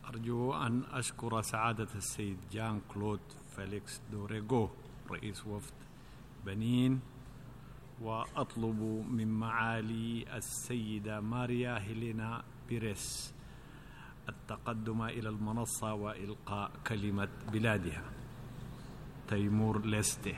أرجو أن أشكر سعادة السيد جان كلود فيليكس دوريغو رئيس وفد بنين، وأطلب من معالي السيدة ماريا هيلينا بيريس التقدم إلى المنصة وإلقاء كلمة بلادها. تيمور ليستي.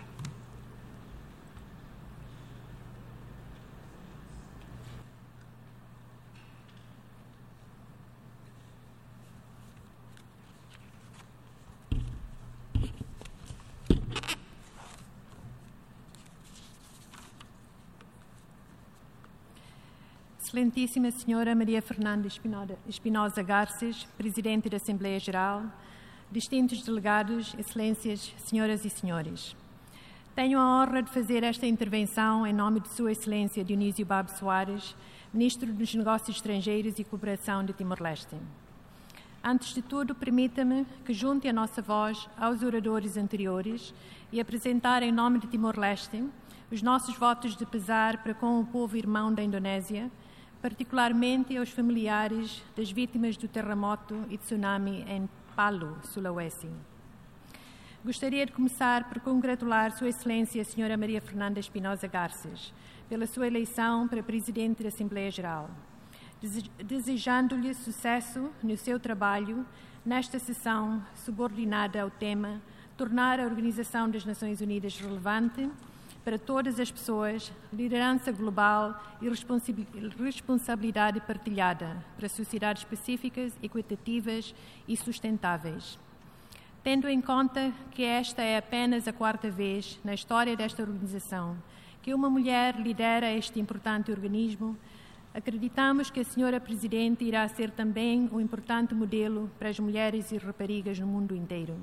Excelentíssima Senhora Maria Fernanda Espinosa Garces, Presidente da Assembleia Geral, distintos delegados, Excelências, Senhoras e Senhores. Tenho a honra de fazer esta intervenção em nome de Sua Excelência Dionísio Babo Soares, Ministro dos Negócios Estrangeiros e Cooperação de Timor-Leste. Antes de tudo, permita-me que junte a nossa voz aos oradores anteriores e apresentar em nome de Timor-Leste os nossos votos de pesar para com o povo irmão da Indonésia, particularmente aos familiares das vítimas do terremoto e tsunami em Palu, Sulawesi. Gostaria de começar por congratular Sua Excelência, a Senhora Maria Fernanda Espinosa Garces, pela sua eleição para Presidente da Assembleia Geral, desejando-lhe sucesso no seu trabalho nesta sessão subordinada ao tema tornar a Organização das Nações Unidas relevante para todas as pessoas, liderança global e responsabilidade partilhada para sociedades pacíficas, equitativas e sustentáveis. Tendo em conta que esta é apenas a 4ª vez na história desta organização que uma mulher lidera este importante organismo, acreditamos que a Senhora Presidente irá ser também um importante modelo para as mulheres e raparigas no mundo inteiro.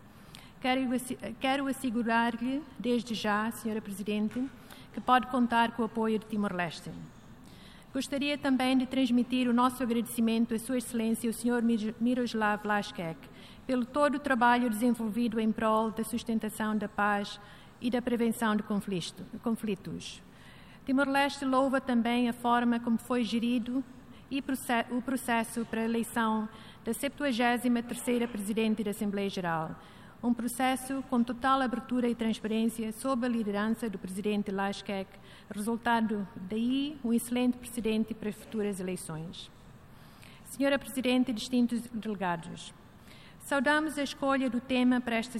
Quero assegurar-lhe, desde já, Senhora Presidente, que pode contar com o apoio de Timor-Leste. Gostaria também de transmitir o nosso agradecimento à Sua Excelência, o Sr. Miroslav Lajčák, pelo todo o trabalho desenvolvido em prol da sustentação da paz e da prevenção de conflitos. Timor-Leste louva também a forma como foi gerido o processo para a eleição da 73ª Presidente da Assembleia Geral, um processo com total abertura e transparência sob a liderança do Presidente Lajčák, resultado daí um excelente precedente para futuras eleições. Senhora Presidente e distintos delegados, saudamos a escolha do tema para esta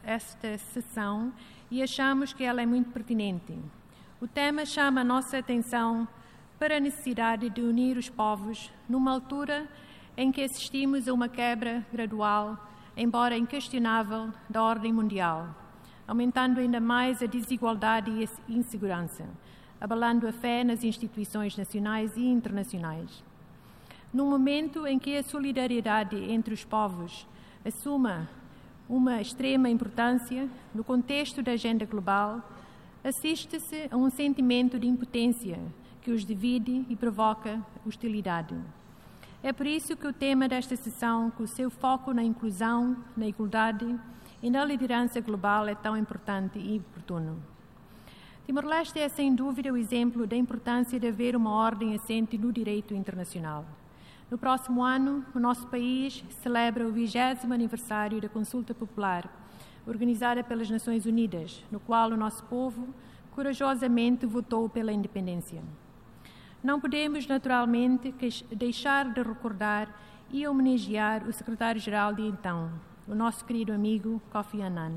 sessão e achamos que ela é muito pertinente. O tema chama a nossa atenção para a necessidade de unir os povos numa altura em que assistimos a uma quebra gradual, embora inquestionável, da ordem mundial, aumentando ainda mais a desigualdade e a insegurança, abalando a fé nas instituições nacionais e internacionais. Num momento em que a solidariedade entre os povos assuma uma extrema importância no contexto da agenda global, assiste-se a um sentimento de impotência que os divide e provoca hostilidade. É por isso que o tema desta sessão, com o seu foco na inclusão, na igualdade e na liderança global, é tão importante e oportuno. Timor-Leste é, sem dúvida, o exemplo da importância de haver uma ordem assente no direito internacional. No próximo ano, o nosso país celebra o 20º aniversário da Consulta Popular, organizada pelas Nações Unidas, no qual o nosso povo corajosamente votou pela independência. Não podemos, naturalmente, deixar de recordar e homenagear o secretário-geral de então, o nosso querido amigo Kofi Annan.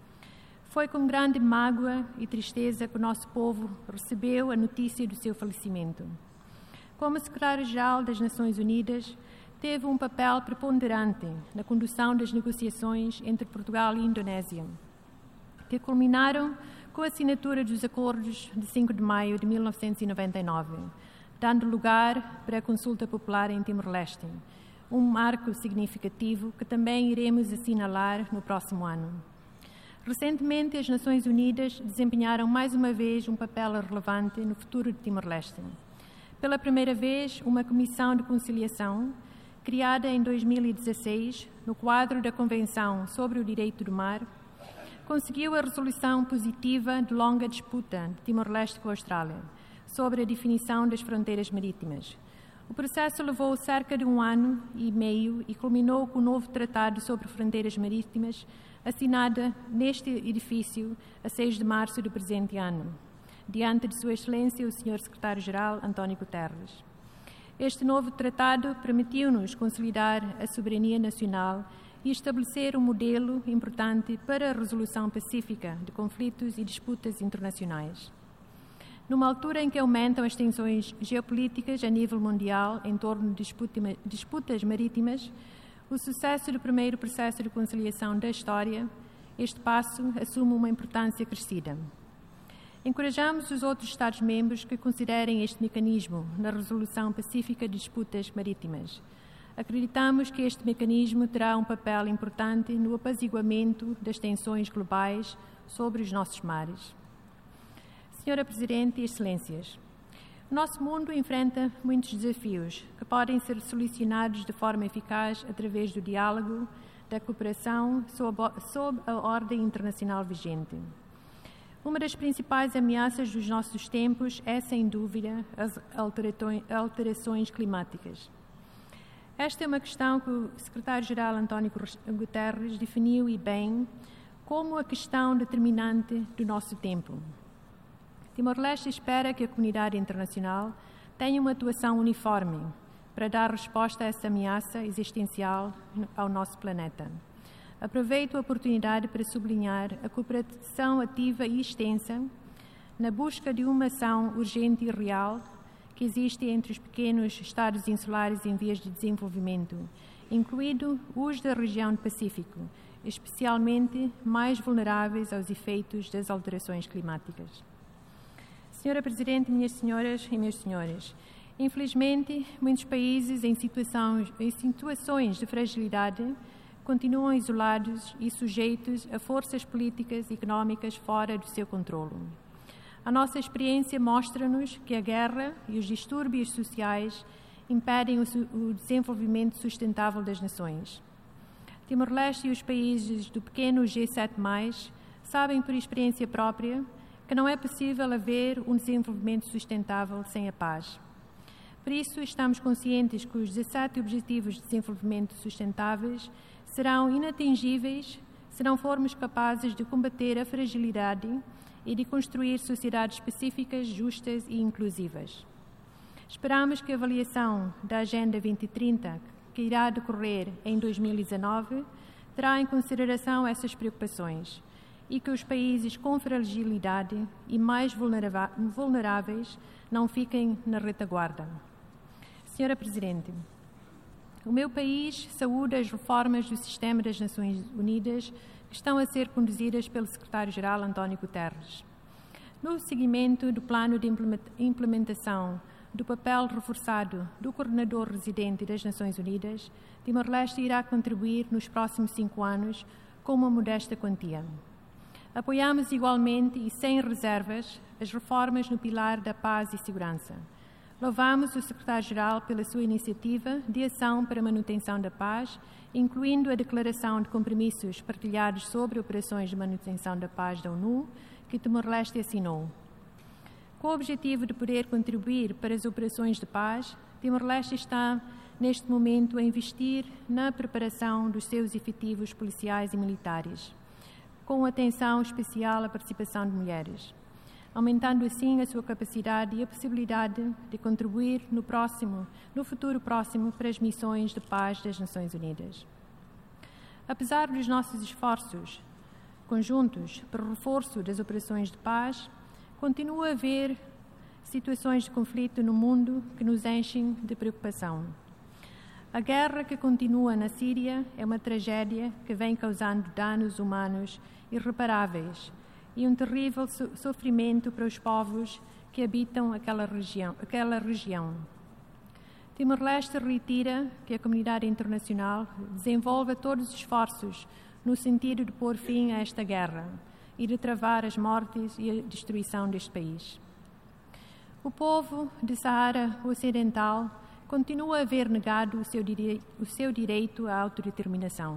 Foi com grande mágoa e tristeza que o nosso povo recebeu a notícia do seu falecimento. Como secretário-geral das Nações Unidas, teve um papel preponderante na condução das negociações entre Portugal e Indonésia, que culminaram com a assinatura dos acordos de 5 de maio de 1999, dando lugar para a consulta popular em Timor-Leste, um marco significativo que também iremos assinalar no próximo ano. Recentemente, as Nações Unidas desempenharam mais uma vez um papel relevante no futuro de Timor-Leste. Pela primeira vez, uma comissão de conciliação, criada em 2016, no quadro da Convenção sobre o Direito do Mar, conseguiu a resolução positiva de longa disputa de Timor-Leste com a Austrália, sobre a definição das fronteiras marítimas, O processo levou cerca de 1 ano e meio e culminou com o novo Tratado sobre Fronteiras Marítimas, assinado neste edifício a 6 de março do presente ano, diante de Sua Excelência o Sr. Secretário-Geral António Guterres. Este novo tratado permitiu-nos consolidar a soberania nacional e estabelecer um modelo importante para a resolução pacífica de conflitos e disputas internacionais. Numa altura em que aumentam as tensões geopolíticas a nível mundial em torno de disputas marítimas, o sucesso do primeiro processo de conciliação da história, este passo assume uma importância crescida. Encorajamos os outros Estados-membros que considerem este mecanismo na resolução pacífica de disputas marítimas. Acreditamos que este mecanismo terá um papel importante no apaziguamento das tensões globais sobre os nossos mares. Senhora Presidente e Excelências, o nosso mundo enfrenta muitos desafios que podem ser solucionados de forma eficaz através do diálogo, da cooperação sob a ordem internacional vigente. Uma das principais ameaças dos nossos tempos é, sem dúvida, as alterações climáticas. Esta é uma questão que o Secretário-Geral António Guterres definiu e bem como a questão determinante do nosso tempo. Timor-Leste espera que a comunidade internacional tenha uma atuação uniforme para dar resposta a essa ameaça existencial ao nosso planeta. Aproveito a oportunidade para sublinhar a cooperação ativa e extensa na busca de uma ação urgente e real que existe entre os pequenos Estados insulares em vias de desenvolvimento, incluído os da região do Pacífico, especialmente mais vulneráveis aos efeitos das alterações climáticas. Senhora Presidente, minhas senhoras e meus senhores, infelizmente, muitos países em situações de fragilidade continuam isolados e sujeitos a forças políticas e económicas fora do seu controlo. A nossa experiência mostra-nos que a guerra e os distúrbios sociais impedem o desenvolvimento sustentável das nações. Timor-Leste e os países do pequeno G7+, sabem por experiência própria que não é possível haver um desenvolvimento sustentável sem a paz. Por isso, estamos conscientes que os 17 Objetivos de Desenvolvimento Sustentáveis serão inatingíveis se não formos capazes de combater a fragilidade e de construir sociedades pacíficas, justas e inclusivas. Esperamos que a avaliação da Agenda 2030, que irá decorrer em 2019, terá em consideração essas preocupações e que os países com fragilidade e mais vulneráveis não fiquem na retaguarda. Senhora Presidente, o meu país saúda as reformas do sistema das Nações Unidas que estão a ser conduzidas pelo Secretário-Geral António Guterres. No seguimento do plano de implementação do papel reforçado do Coordenador Residente das Nações Unidas, Timor-Leste irá contribuir nos próximos 5 anos com uma modesta quantia. Apoiamos igualmente e sem reservas as reformas no pilar da paz e segurança. Louvamos o Secretário-Geral pela sua iniciativa de ação para a manutenção da paz, incluindo a Declaração de Compromissos Partilhados sobre Operações de Manutenção da Paz da ONU, que Timor-Leste assinou. Com o objetivo de poder contribuir para as operações de paz, Timor-Leste está, neste momento, a investir na preparação dos seus efetivos policiais e militares, com atenção especial à participação de mulheres, aumentando assim a sua capacidade e a possibilidade de contribuir no futuro próximo para as missões de paz das Nações Unidas. Apesar dos nossos esforços conjuntos para o reforço das operações de paz, continua a haver situações de conflito no mundo que nos enchem de preocupação. A guerra que continua na Síria é uma tragédia que vem causando danos humanos irreparáveis e um terrível sofrimento para os povos que habitam aquela região. Timor-Leste reitera que a comunidade internacional desenvolva todos os esforços no sentido de pôr fim a esta guerra e de travar as mortes e a destruição deste país. O povo de Saara Ocidental continua a ver negado o seu direito à autodeterminação.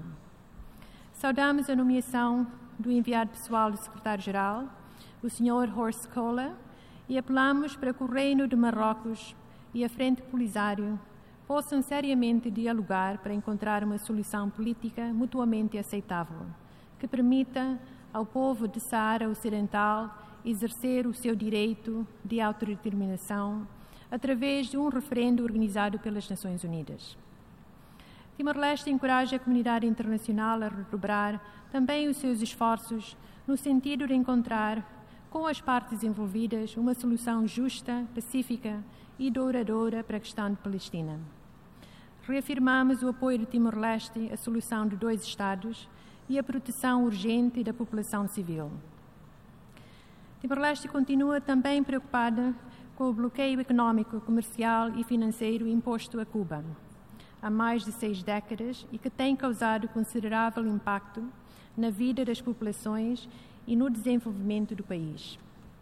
Saudamos a nomeação do enviado pessoal do Secretário-Geral, o Sr. Horst Kohler, e apelamos para que o Reino de Marrocos e a Frente Polisário possam seriamente dialogar para encontrar uma solução política mutuamente aceitável, que permita ao povo de Saara Ocidental exercer o seu direito de autodeterminação através de um referendo organizado pelas Nações Unidas. Timor-Leste encoraja a comunidade internacional a redobrar também os seus esforços no sentido de encontrar, com as partes envolvidas, uma solução justa, pacífica e duradoura para a questão de Palestina. Reafirmamos o apoio de Timor-Leste à solução de 2 Estados e a proteção urgente da população civil. Timor-Leste continua também preocupada com o bloqueio econômico, comercial e financeiro imposto a Cuba há mais de 6 décadas e que tem causado considerável impacto na vida das populações e no desenvolvimento do país.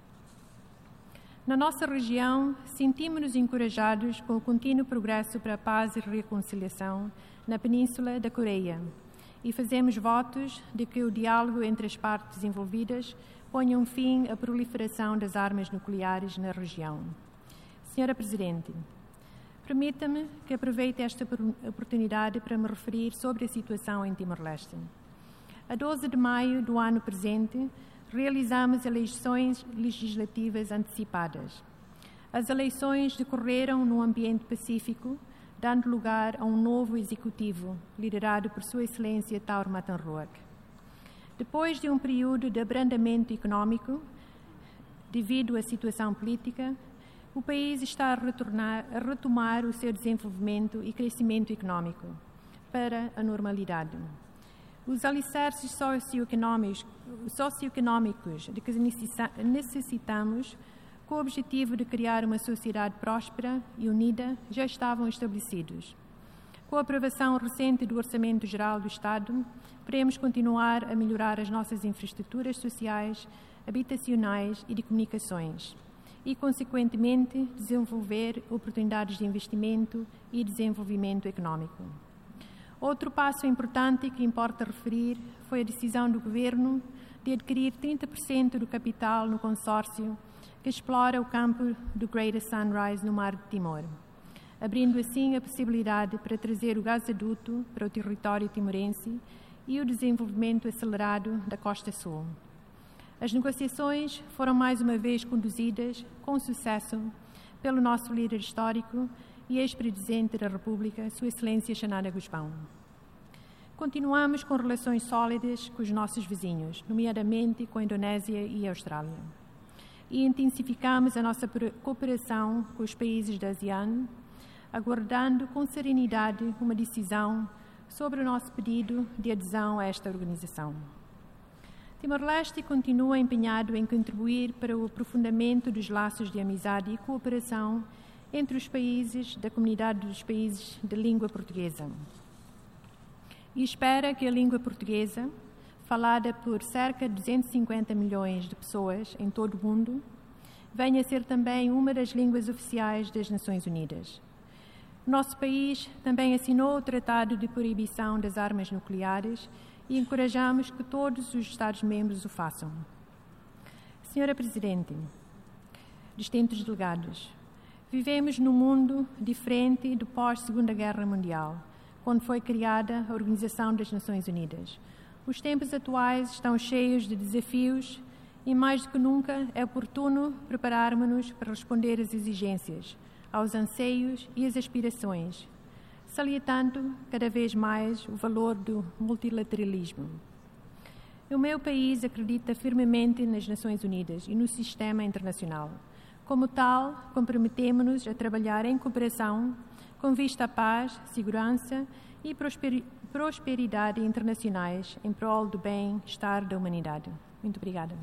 Na nossa região, sentimos-nos encorajados com o contínuo progresso para a paz e reconciliação na Península da Coreia e fazemos votos de que o diálogo entre as partes envolvidas ponha um fim à proliferação das armas nucleares na região. Senhora Presidente, permita-me que aproveite esta oportunidade para me referir sobre a situação em Timor-Leste. A 12 de maio do ano presente, realizamos eleições legislativas antecipadas. As eleições decorreram num ambiente pacífico, dando lugar a um novo executivo, liderado por Sua Excelência Taur Matanruak. Depois de um período de abrandamento econômico, devido à situação política, o país está a retomar o seu desenvolvimento e crescimento econômico para a normalidade. Os alicerces socioeconômicos de que necessitamos, com o objetivo de criar uma sociedade próspera e unida, já estavam estabelecidos. Com a aprovação recente do Orçamento Geral do Estado, queremos continuar a melhorar as nossas infraestruturas sociais, habitacionais e de comunicações e, consequentemente, desenvolver oportunidades de investimento e desenvolvimento econômico. Outro passo importante que importa referir foi a decisão do Governo de adquirir 30% do capital no consórcio que explora o campo do Greater Sunrise no Mar de Timor, abrindo assim a possibilidade para trazer o gasoduto para o território timorense e o desenvolvimento acelerado da Costa Sul. As negociações foram mais uma vez conduzidas com sucesso pelo nosso líder histórico e ex-presidente da República, Sua Excelência Xanana Gusmão. Continuamos com relações sólidas com os nossos vizinhos, nomeadamente com a Indonésia e a Austrália. E intensificamos a nossa cooperação com os países da ASEAN, aguardando com serenidade uma decisão sobre o nosso pedido de adesão a esta organização. Timor-Leste continua empenhado em contribuir para o aprofundamento dos laços de amizade e cooperação entre os países da comunidade dos países de língua portuguesa. E espera que a língua portuguesa, falada por cerca de 250 milhões de pessoas em todo o mundo, venha a ser também uma das línguas oficiais das Nações Unidas. O nosso país também assinou o Tratado de Proibição das Armas Nucleares e encorajamos que todos os Estados-membros o façam. Senhora Presidente, distintos delegados, vivemos num mundo diferente do pós-Segunda Guerra Mundial, quando foi criada a Organização das Nações Unidas. Os tempos atuais estão cheios de desafios e, mais do que nunca, é oportuno prepararmos-nos para responder às exigências, aos anseios e às aspirações, salientando cada vez mais o valor do multilateralismo. O meu país acredita firmemente nas Nações Unidas e no sistema internacional. Como tal, comprometemos-nos a trabalhar em cooperação com vista à paz, segurança e prosperidade internacionais em prol do bem-estar da humanidade. Muito obrigada.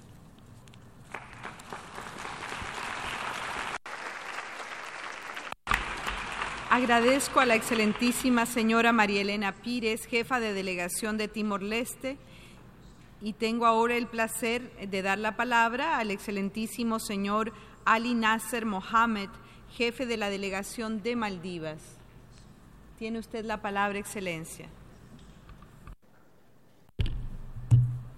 Agradezco a la excelentísima señora María Elena Pires, jefa de delegación de Timor-Leste, y tengo ahora el placer de dar la palabra al excelentísimo señor Ali Nasser Mohamed, jefe de la delegación de Maldivas. Tiene usted la palabra, Excelencia.